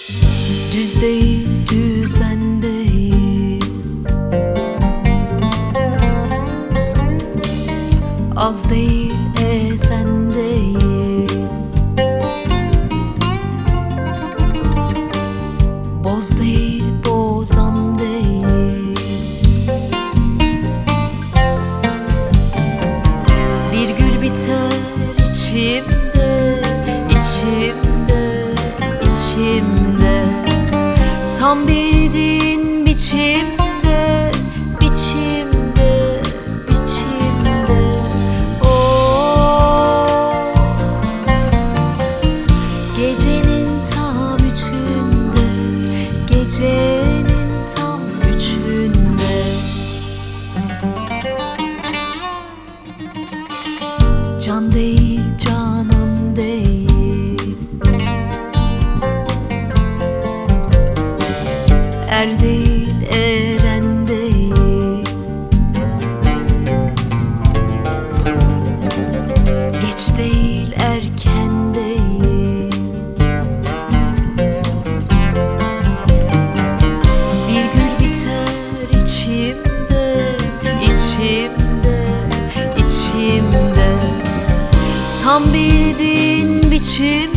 Düz değil, düzen değil, az değil, sen değil, boz değil, bozan değil. Bir gül biter içimde, içimde, içimde, tam bildiğin biçimde, biçimde, biçimde. Oh, gecenin tam üçünde, gecenin tam üçünde. Can değil, canan değil, er değil, eren değil, geç değil, erken değil. Bir gül biter içimde, içimde, içimde, tam bildiğin biçim.